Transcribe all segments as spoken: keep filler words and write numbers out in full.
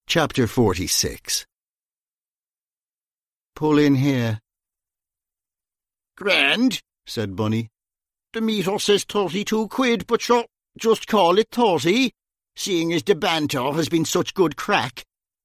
Chapter forty-six. Pull in here. Grand, said Bunny. The meter says thirty-two quid, but sure, just call it thirty, seeing as the banter has been such good crack.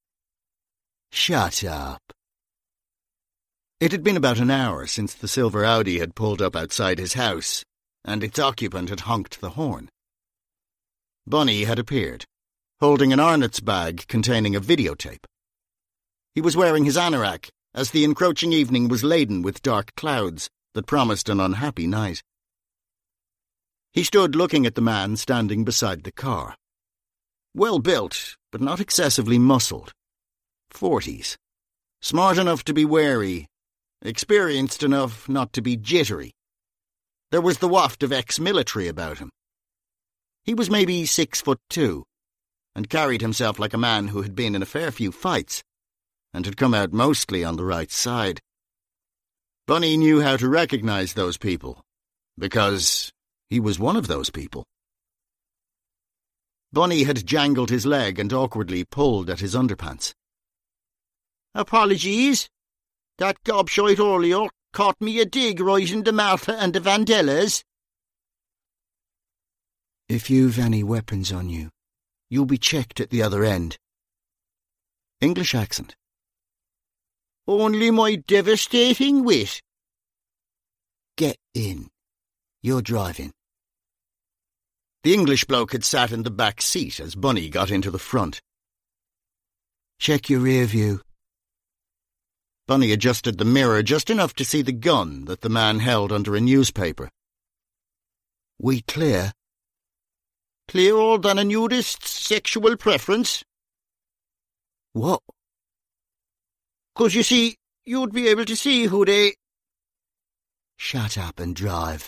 Shut up. It had been about an hour since the silver Audi had pulled up outside his house, and its occupant had honked the horn. Bunny had appeared, holding an Arnott's bag containing a videotape. He was wearing his anorak, as the encroaching evening was laden with dark clouds that promised an unhappy night. He stood looking at the man standing beside the car. Well built, but not excessively muscled. Forties. Smart enough to be wary, experienced enough not to be jittery. There was the waft of ex-military about him. He was maybe six foot two, and carried himself like a man who had been in a fair few fights, and had come out mostly on the right side. Bunny knew how to recognize those people, because he was one of those people. Bunny had jangled his leg and awkwardly pulled at his underpants. Apologies. That gobshite earlier caught me a dig right into Martha and the Vandellas. If you've any weapons on you, you'll be checked at the other end. English accent. Only my devastating wit. Get in. You're driving. The English bloke had sat in the back seat as Bunny got into the front. Check your rear view. Bunny adjusted the mirror just enough to see the gun that the man held under a newspaper. We clear? Clearer than a nudist's sexual preference. What? 'Cause you see, you'd be able to see who they... Shut up and drive.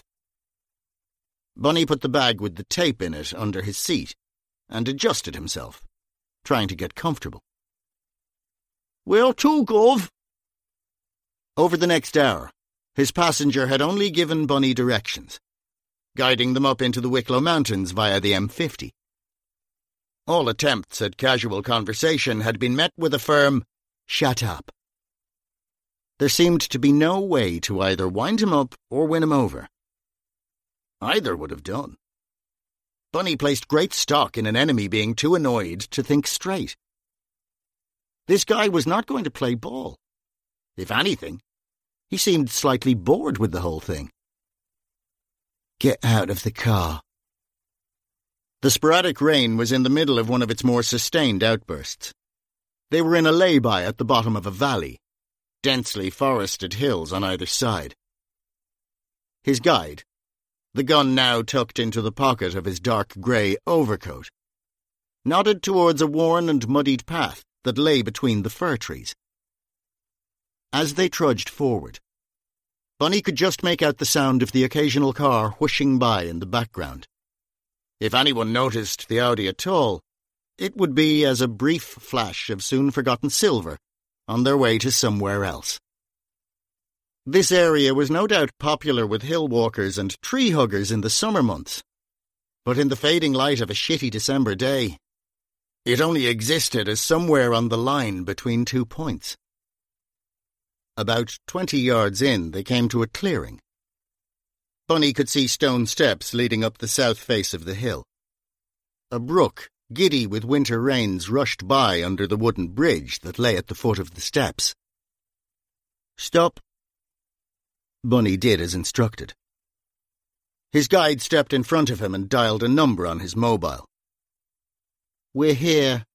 Bunny put the bag with the tape in it under his seat and adjusted himself, trying to get comfortable. Where to, Gov? Over the next hour, his passenger had only given Bunny directions, guiding them up into the Wicklow Mountains via the M fifty. All attempts at casual conversation had been met with a firm, shut up. There seemed to be no way to either wind him up or win him over. Either would have done. Bunny placed great stock in an enemy being too annoyed to think straight. This guy was not going to play ball. If anything, he seemed slightly bored with the whole thing. Get out of the car. The sporadic rain was in the middle of one of its more sustained outbursts. They were in a lay-by at the bottom of a valley, densely forested hills on either side. His guide, the gun now tucked into the pocket of his dark grey overcoat, nodded towards a worn and muddied path that lay between the fir trees. As they trudged forward, Bunny could just make out the sound of the occasional car whooshing by in the background. If anyone noticed the Audi at all, it would be as a brief flash of soon-forgotten silver on their way to somewhere else. This area was no doubt popular with hill walkers and tree huggers in the summer months, but in the fading light of a shitty December day, it only existed as somewhere on the line between two points. About twenty yards in, they came to a clearing. Bunny could see stone steps leading up the south face of the hill. A brook, giddy with winter rains, rushed by under the wooden bridge that lay at the foot of the steps. Stop. Bunny did as instructed. His guide stepped in front of him and dialed a number on his mobile. We're here.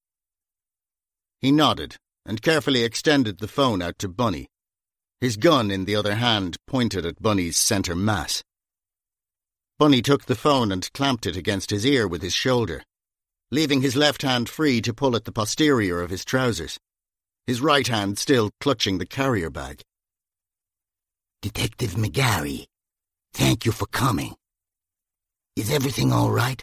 He nodded and carefully extended the phone out to Bunny, his gun in the other hand pointed at Bunny's centre mass. Bunny took the phone and clamped it against his ear with his shoulder, leaving his left hand free to pull at the posterior of his trousers, his right hand still clutching the carrier bag. Detective McGarry, thank you for coming. Is everything all right?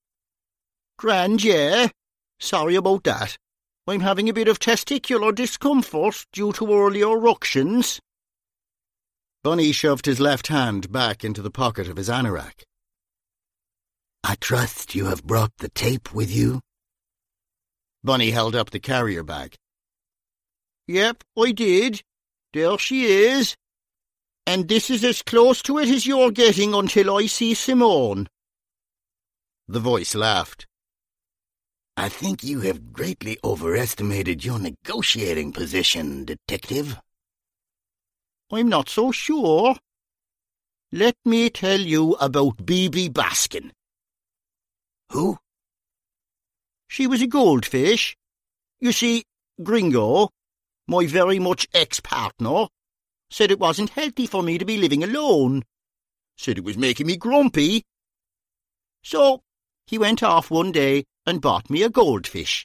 Grand, yeah. Sorry about that. I'm having a bit of testicular discomfort due to early erections. Bunny shoved his left hand back into the pocket of his anorak. I trust you have brought the tape with you? Bunny held up the carrier bag. Yep, I did. There she is. And this is as close to it as you're getting until I see Simone. The voice laughed. I think you have greatly overestimated your negotiating position, Detective. I'm not so sure. Let me tell you about Bibi Baskin. Who? She was a goldfish. You see, Gringo, my very much ex-partner, said it wasn't healthy for me to be living alone. Said it was making me grumpy. So he went off one day and bought me a goldfish.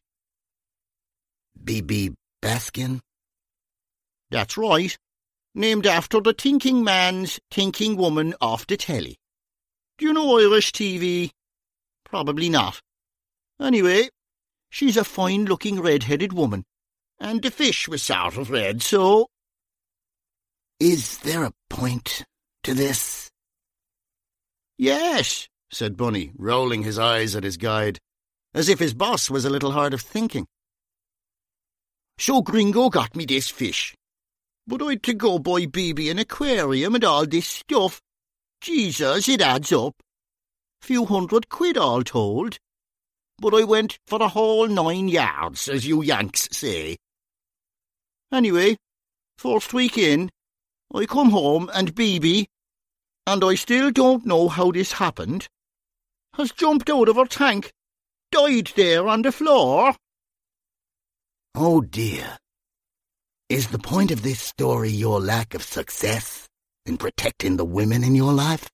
Bibi Baskin? That's right. Named after the thinking man's thinking woman off the telly. Do you know Irish T V? Probably not. Anyway, she's a fine-looking red-headed woman, and the fish was sort of red, so... Is there a point to this? Yes, said Bunny, rolling his eyes at his guide, as if his boss was a little hard of thinking. So Gringo got me this fish. But I'd to go buy Bibi an aquarium and all this stuff. Jesus, it adds up. Few hundred quid all told. But I went for the whole nine yards, as you Yanks say. Anyway, first week in, I come home and Bibi, and I still don't know how this happened, has jumped out of her tank, died there on the floor. Oh dear. Is the point of this story your lack of success in protecting the women in your life?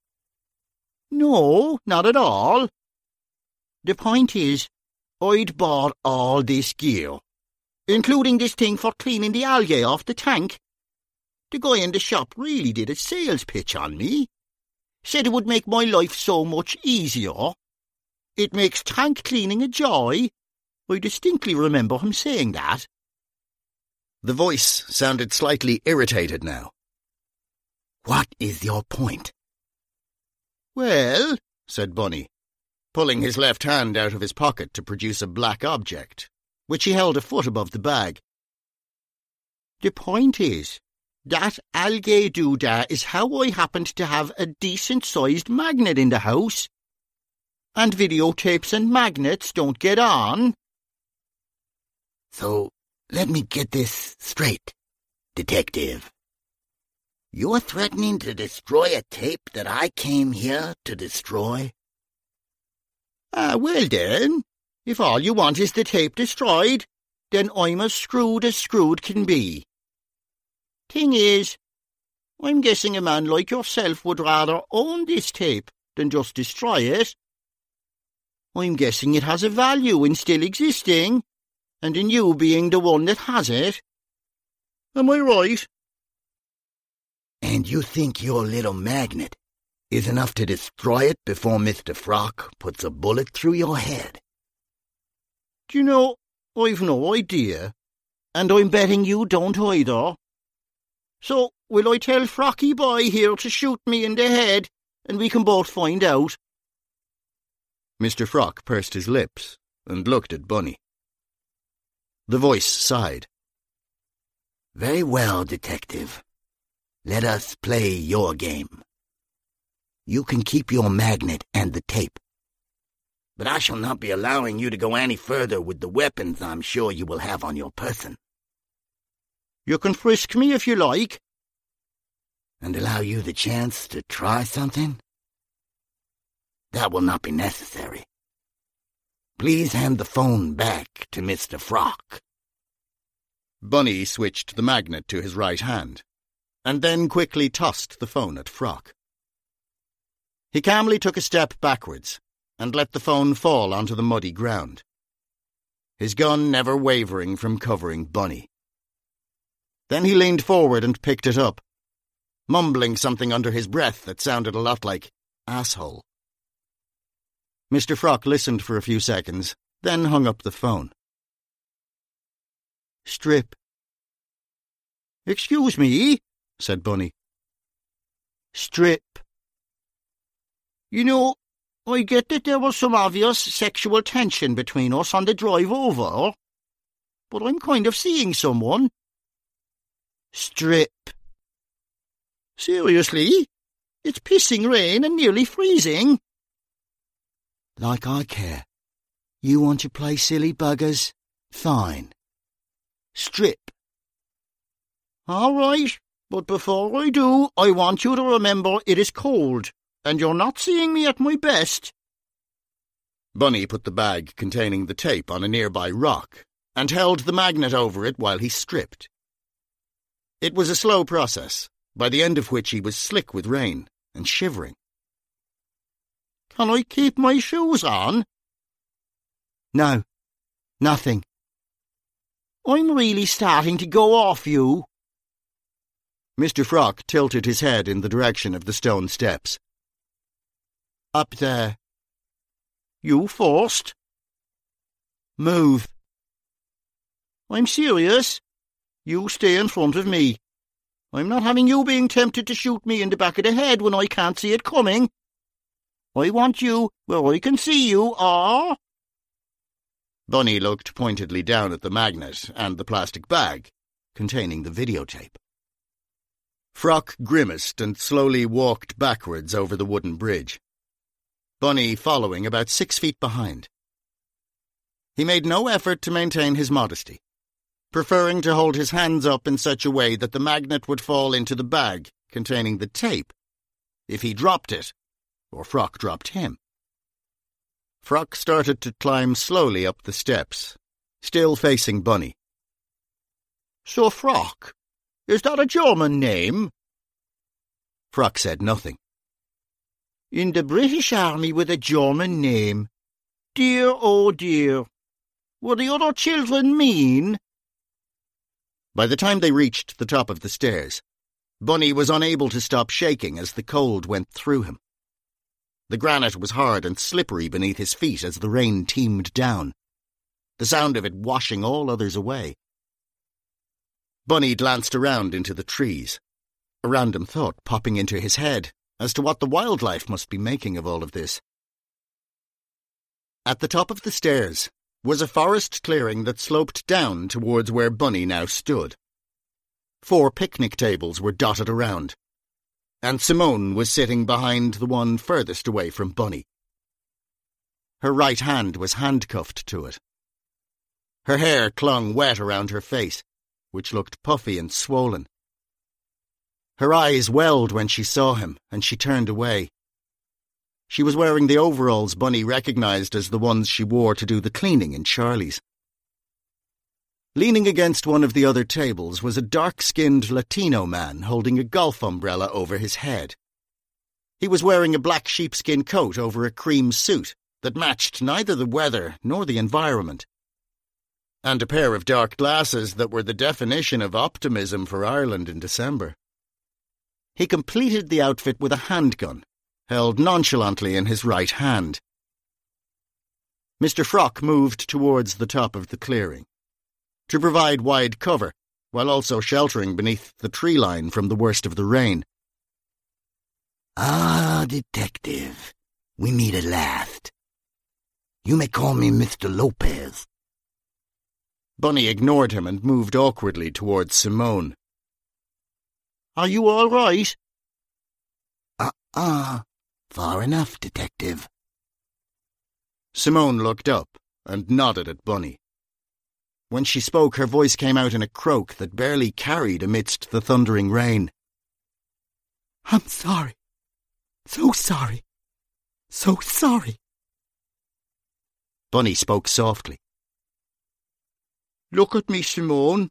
No, not at all. The point is, I'd bought all this gear, including this thing for cleaning the algae off the tank. The guy in the shop really did a sales pitch on me. Said it would make my life so much easier. It makes tank cleaning a joy. I distinctly remember him saying that. The voice sounded slightly irritated now. What is your point? Well, said Bunny, pulling his left hand out of his pocket to produce a black object, which he held a foot above the bag. The point is, that algae doodah is how I happened to have a decent-sized magnet in the house. And videotapes and magnets don't get on. So, let me get this straight, Detective. You're threatening to destroy a tape that I came here to destroy? Ah, well then, if all you want is the tape destroyed, then I'm as screwed as screwed can be. Thing is, I'm guessing a man like yourself would rather own this tape than just destroy it. I'm guessing it has a value in still existing, and in you being the one that has it. Am I right? And you think your little magnet is enough to destroy it before Mister Frock puts a bullet through your head? Do you know, I've no idea, and I'm betting you don't either. So, will I tell Frocky Boy here to shoot me in the head, and we can both find out? Mister Frock pursed his lips and looked at Bunny. The voice sighed. Very well, Detective. Let us play your game. You can keep your magnet and the tape. But I shall not be allowing you to go any further with the weapons I'm sure you will have on your person. You can frisk me if you like. And allow you the chance to try something? That will not be necessary. Please hand the phone back to Mister Frock. Bunny switched the magnet to his right hand, and then quickly tossed the phone at Frock. He calmly took a step backwards and let the phone fall onto the muddy ground, his gun never wavering from covering Bunny. Then he leaned forward and picked it up, mumbling something under his breath that sounded a lot like asshole. Mister Frock listened for a few seconds, then hung up the phone. Strip. Excuse me, said Bunny. Strip. You know, I get that there was some obvious sexual tension between us on the drive over, but I'm kind of seeing someone. Strip. Seriously? It's pissing rain and nearly freezing. Like I care. You want to play silly buggers? Fine. Strip. All right, but before I do, I want you to remember it is cold, and you're not seeing me at my best. Bunny put the bag containing the tape on a nearby rock and held the magnet over it while he stripped. It was a slow process, by the end of which he was slick with rain and shivering. Can I keep my shoes on? No, nothing. I'm really starting to go off you. Mister Frock tilted his head in the direction of the stone steps. Up there. You first. Move. I'm serious. You stay in front of me. I'm not having you being tempted to shoot me in the back of the head when I can't see it coming. I want you where I can see you, or... Bunny looked pointedly down at the magnet and the plastic bag containing the videotape. Frock grimaced and slowly walked backwards over the wooden bridge, Bunny following about six feet behind. He made no effort to maintain his modesty, preferring to hold his hands up in such a way that the magnet would fall into the bag containing the tape if he dropped it, or Frock dropped him. Frock started to climb slowly up the steps, still facing Bunny. So, Frock, is that a German name? Frock said nothing. In the British Army with a German name. Dear, oh dear. Were the other children mean? By the time they reached the top of the stairs, Bunny was unable to stop shaking as the cold went through him. The granite was hard and slippery beneath his feet as the rain teemed down, the sound of it washing all others away. Bunny glanced around into the trees, a random thought popping into his head as to what the wildlife must be making of all of this. At the top of the stairs was a forest clearing that sloped down towards where Bunny now stood. Four picnic tables were dotted around, and Simone was sitting behind the one furthest away from Bunny. Her right hand was handcuffed to it. Her hair clung wet around her face, which looked puffy and swollen. Her eyes welled when she saw him, and she turned away. She was wearing the overalls Bunny recognized as the ones she wore to do the cleaning in Charlie's. Leaning against one of the other tables was a dark-skinned Latino man holding a golf umbrella over his head. He was wearing a black sheepskin coat over a cream suit that matched neither the weather nor the environment, and a pair of dark glasses that were the definition of optimism for Ireland in December. He completed the outfit with a handgun, held nonchalantly in his right hand. Mister Frock moved towards the top of the clearing, to provide wide cover, while also sheltering beneath the tree line from the worst of the rain. Ah, detective, we meet at last. You may call me Mister Lopez. Bunny ignored him and moved awkwardly towards Simone. Are you all right? Uh-uh, far enough, detective. Simone looked up and nodded at Bunny. When she spoke, her voice came out in a croak that barely carried amidst the thundering rain. I'm sorry. So sorry. So sorry. Bunny spoke softly. Look at me, Simone.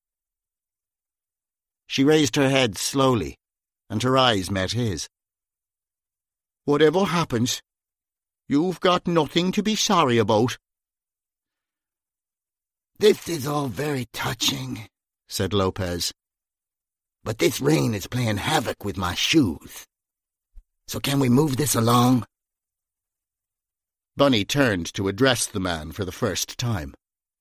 She raised her head slowly, and her eyes met his. Whatever happens, you've got nothing to be sorry about. This is all very touching, said Lopez. But this rain is playing havoc with my shoes. So can we move this along? Bunny turned to address the man for the first time.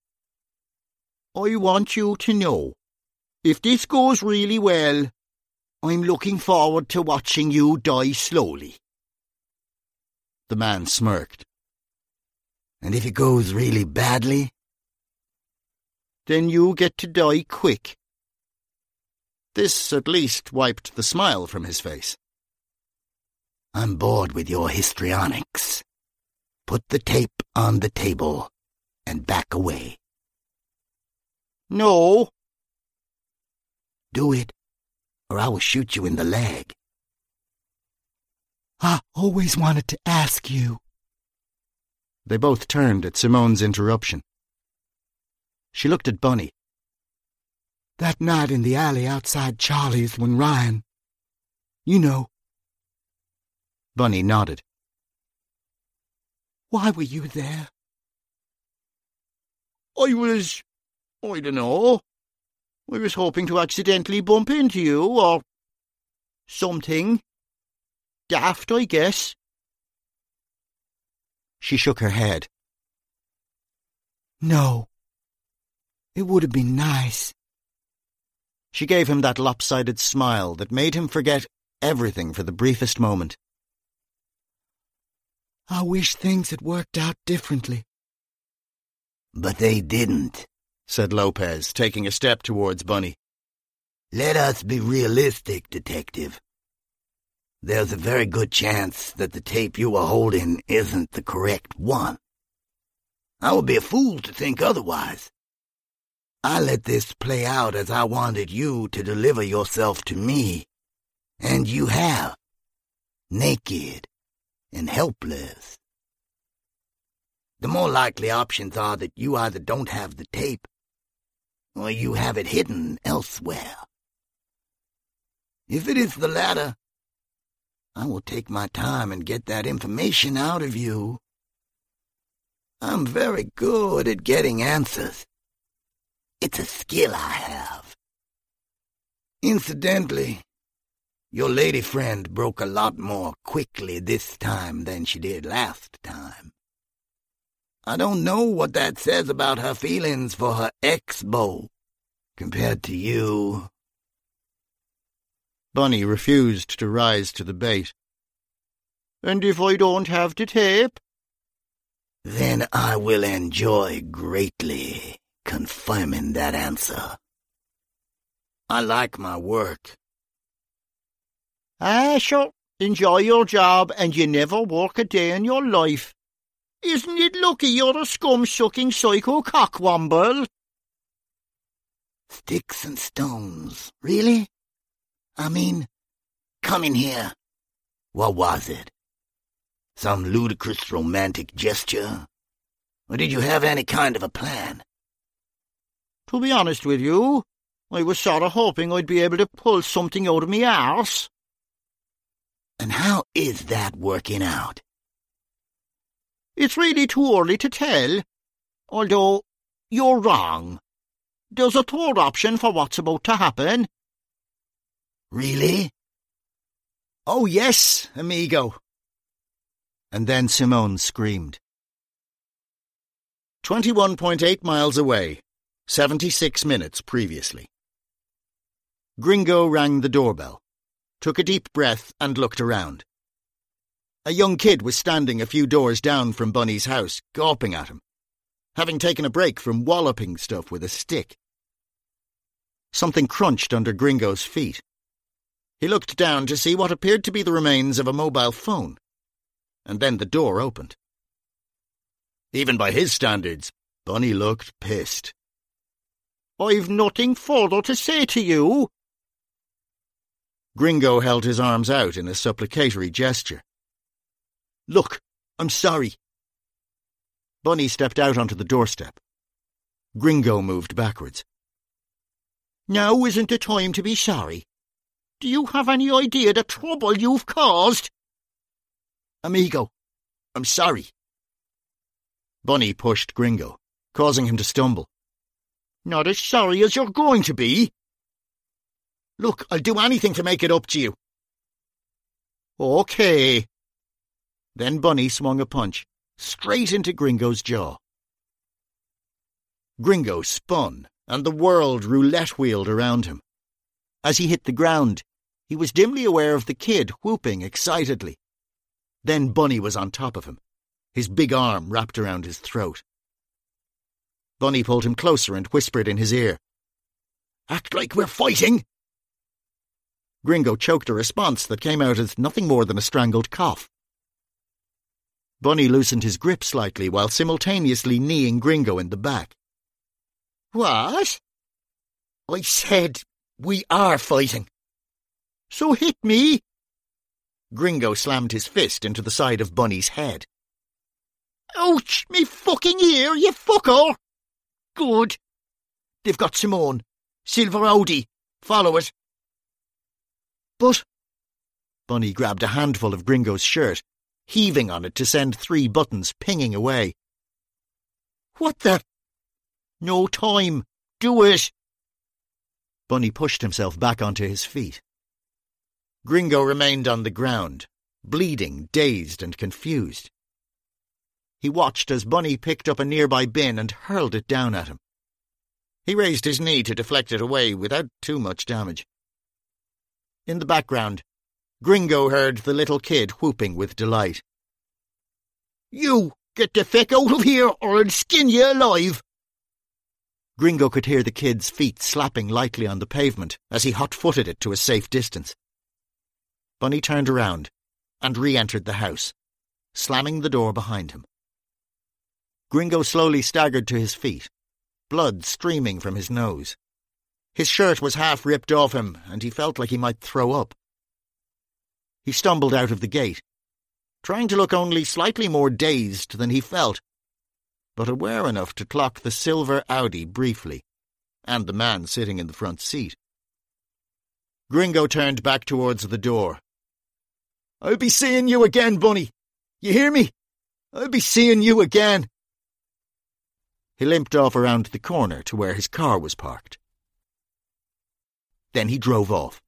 I want you to know, if this goes really well, I'm looking forward to watching you die slowly. The man smirked. And if it goes really badly? Then you get to die quick. This at least wiped the smile from his face. I'm bored with your histrionics. Put the tape on the table and back away. No. Do it, or I will shoot you in the leg. I always wanted to ask you. They both turned at Simone's interruption. She looked at Bunny. That night in the alley outside Charlie's when Ryan... You know. Bunny nodded. Why were you there? I was... I don't know. I was hoping to accidentally bump into you, or... something. Daft, I guess. She shook her head. No. It would have been nice. She gave him that lopsided smile that made him forget everything for the briefest moment. I wish things had worked out differently. But they didn't, said Lopez, taking a step towards Bunny. Let us be realistic, Detective. There's a very good chance that the tape you were holding isn't the correct one. I would be a fool to think otherwise. I let this play out as I wanted you to deliver yourself to me, and you have, naked and helpless. The more likely options are that you either don't have the tape, or you have it hidden elsewhere. If it is the latter, I will take my time and get that information out of you. I'm very good at getting answers. It's a skill I have. Incidentally, your lady friend broke a lot more quickly this time than she did last time. I don't know what that says about her feelings for her ex-beau compared to you. Bunny refused to rise to the bait. And if I don't have the tape? Then I will enjoy greatly confirming that answer. I like my work. Ah, sure. Enjoy your job and you never work a day in your life. Isn't it lucky you're a scum-sucking psycho cockwomble? Sticks and stones, really? I mean, come in here. What was it? Some ludicrous romantic gesture? Or did you have any kind of a plan? To be honest with you, I was sort of hoping I'd be able to pull something out of me arse. And how is that working out? It's really too early to tell, although you're wrong. There's a third option for what's about to happen. Really? Oh, yes, amigo. And then Simone screamed. Twenty-one point eight miles away, seventy-six minutes previously. Gringo rang the doorbell, took a deep breath and looked around. A young kid was standing a few doors down from Bunny's house, gawping at him, having taken a break from walloping stuff with a stick. Something crunched under Gringo's feet. He looked down to see what appeared to be the remains of a mobile phone, and then the door opened. Even by his standards, Bunny looked pissed. I've nothing further to say to you. Gringo held his arms out in a supplicatory gesture. Look, I'm sorry. Bunny stepped out onto the doorstep. Gringo moved backwards. Now isn't the time to be sorry. Do you have any idea the trouble you've caused? Amigo, I'm sorry. Bunny pushed Gringo, causing him to stumble. Not as sorry as you're going to be. Look, I'll do anything to make it up to you. Okay. Then Bunny swung a punch, straight into Gringo's jaw. Gringo spun, and the world roulette-wheeled around him. As he hit the ground, he was dimly aware of the kid whooping excitedly. Then Bunny was on top of him, his big arm wrapped around his throat. Bunny pulled him closer and whispered in his ear, "Act like we're fighting!" Gringo choked a response that came out as nothing more than a strangled cough. Bunny loosened his grip slightly while simultaneously kneeing Gringo in the back. "What?" "I said we are fighting." "So hit me!" Gringo slammed his fist into the side of Bunny's head. "Ouch, me fucking ear, you fucker!" "Good. They've got Simone. Silver Audi. Follow it." "But—" Bunny grabbed a handful of Gringo's shirt, heaving on it to send three buttons pinging away. "What the—" "No time. Do it." Bunny pushed himself back onto his feet. Gringo remained on the ground, bleeding, dazed and confused. He watched as Bunny picked up a nearby bin and hurled it down at him. He raised his knee to deflect it away without too much damage. In the background, Gringo heard the little kid whooping with delight. "You, get the feck out of here or I'll skin you alive!" Gringo could hear the kid's feet slapping lightly on the pavement as he hot-footed it to a safe distance. Bunny turned around and re-entered the house, slamming the door behind him. Gringo slowly staggered to his feet, blood streaming from his nose. His shirt was half ripped off him, and he felt like he might throw up. He stumbled out of the gate, trying to look only slightly more dazed than he felt, but aware enough to clock the silver Audi briefly, and the man sitting in the front seat. Gringo turned back towards the door. "I'll be seeing you again, Bunny. You hear me? I'll be seeing you again." He limped off around the corner to where his car was parked. Then he drove off.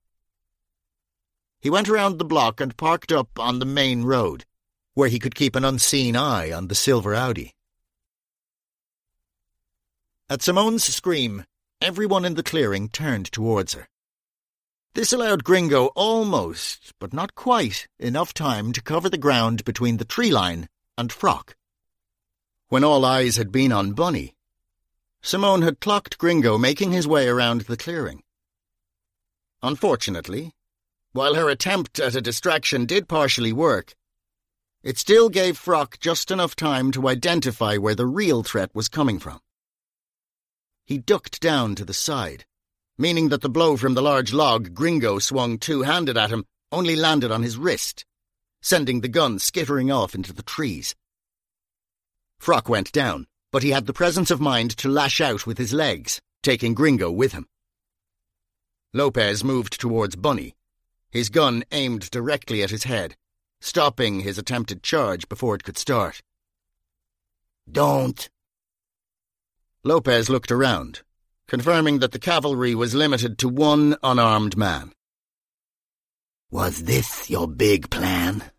He went around the block and parked up on the main road, where he could keep an unseen eye on the silver Audi. At Simone's scream, everyone in the clearing turned towards her. This allowed Gringo almost, but not quite, enough time to cover the ground between the tree line and Frock. When all eyes had been on Bunny, Simone had clocked Gringo making his way around the clearing. Unfortunately, while her attempt at a distraction did partially work, it still gave Frock just enough time to identify where the real threat was coming from. He ducked down to the side, meaning that the blow from the large log Gringo swung two-handed at him only landed on his wrist, sending the gun skittering off into the trees. Frock went down, but he had the presence of mind to lash out with his legs, taking Gringo with him. Lopez moved towards Bunny, his gun aimed directly at his head, stopping his attempted charge before it could start. "Don't." Lopez looked around, confirming that the cavalry was limited to one unarmed man. "Was this your big plan?"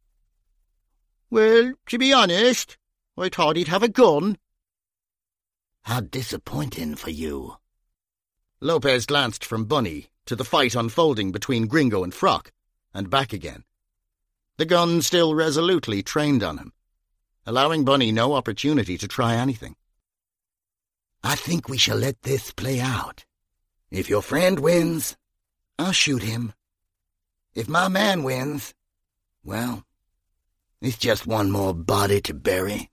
"Well, to be honest, I thought he'd have a gun." "How disappointing for you." Lopez glanced from Bunny to the fight unfolding between Gringo and Frock, and back again. The gun still resolutely trained on him, allowing Bunny no opportunity to try anything. "I think we shall let this play out. If your friend wins, I'll shoot him. If my man wins, well, it's just one more body to bury."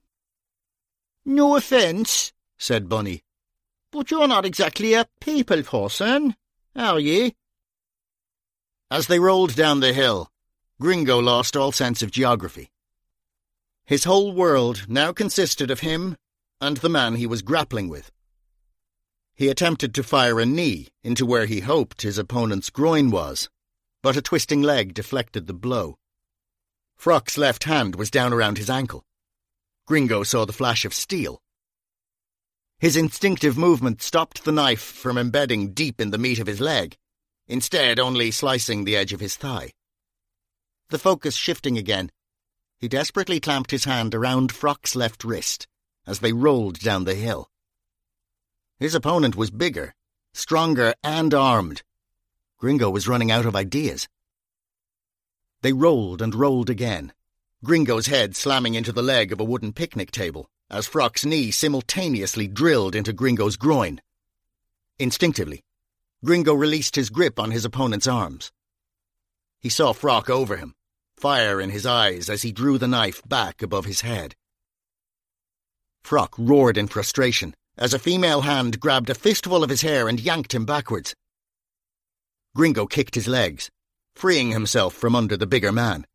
"No offence," said Bunny, "but you're not exactly a people person, are ye?" As they rolled down the hill, Gringo lost all sense of geography. His whole world now consisted of him and the man he was grappling with. He attempted to fire a knee into where he hoped his opponent's groin was, but a twisting leg deflected the blow. Frock's left hand was down around his ankle. Gringo saw the flash of steel. His instinctive movement stopped the knife from embedding deep in the meat of his leg, instead only slicing the edge of his thigh. The focus shifting again, he desperately clamped his hand around Frock's left wrist as they rolled down the hill. His opponent was bigger, stronger and armed. Gringo was running out of ideas. They rolled and rolled again, Gringo's head slamming into the leg of a wooden picnic table as Frock's knee simultaneously drilled into Gringo's groin. Instinctively, Gringo released his grip on his opponent's arms. He saw Frock over him, fire in his eyes as he drew the knife back above his head. Frock roared in frustration as a female hand grabbed a fistful of his hair and yanked him backwards. Gringo kicked his legs, freeing himself from under the bigger man.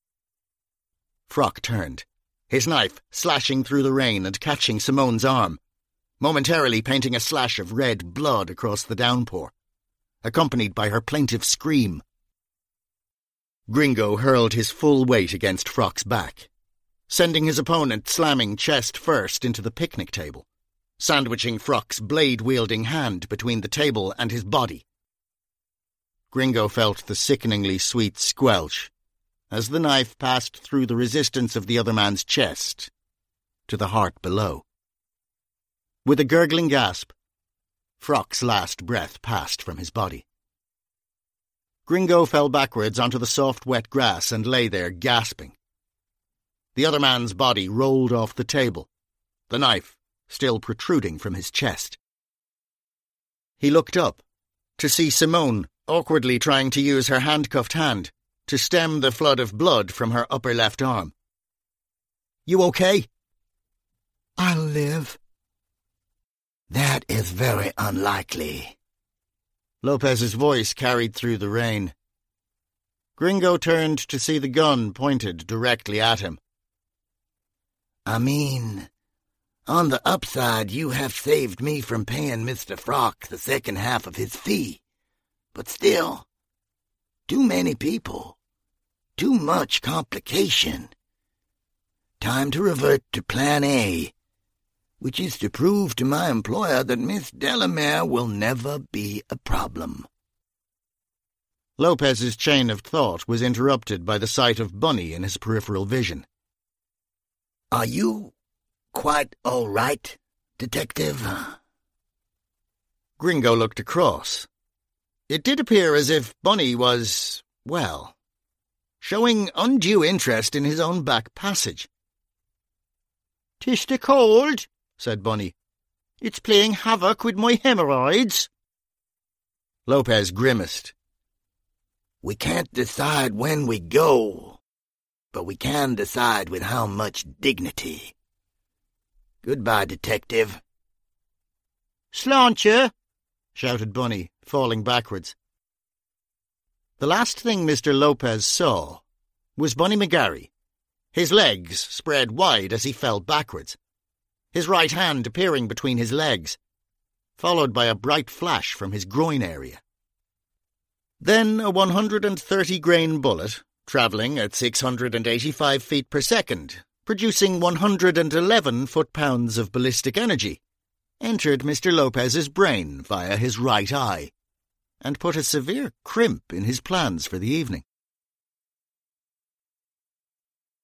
Frock turned, his knife slashing through the rain and catching Simone's arm, momentarily painting a slash of red blood across the downpour, accompanied by her plaintive scream. Gringo hurled his full weight against Frock's back, sending his opponent slamming chest first into the picnic table, sandwiching Frock's blade-wielding hand between the table and his body. Gringo felt the sickeningly sweet squelch as the knife passed through the resistance of the other man's chest to the heart below. With a gurgling gasp, Frock's last breath passed from his body. Gringo fell backwards onto the soft, wet grass and lay there gasping. The other man's body rolled off the table, the knife still protruding from his chest. He looked up to see Simone awkwardly trying to use her handcuffed hand to stem the flood of blood from her upper left arm. "You okay?" "I'll live." "That is very unlikely." Lopez's voice carried through the rain. Gringo turned to see the gun pointed directly at him. "I mean, on the upside, you have saved me from paying Mister Frock the second half of his fee. But still, too many people, too much complication. Time to revert to Plan A, which is to prove to my employer that Miss Delamere will never be a problem." Lopez's chain of thought was interrupted by the sight of Bunny in his peripheral vision. "Are you quite all right, Detective?" Gringo looked across. It did appear as if Bunny was, well, showing undue interest in his own back passage. "'Tis the cold," said Bunny. "It's playing havoc with my hemorrhoids." Lopez grimaced. "We can't decide when we go, but we can decide with how much dignity. Goodbye, Detective." "Sláinte!" shouted Bunny, falling backwards. The last thing Mister Lopez saw was Bunny McGarry, his legs spread wide as he fell backwards, his right hand appearing between his legs, followed by a bright flash from his groin area. Then a one hundred thirty grain bullet, travelling at six hundred eighty-five feet per second, producing one hundred eleven foot-pounds of ballistic energy, entered Mister Lopez's brain via his right eye, and put a severe crimp in his plans for the evening.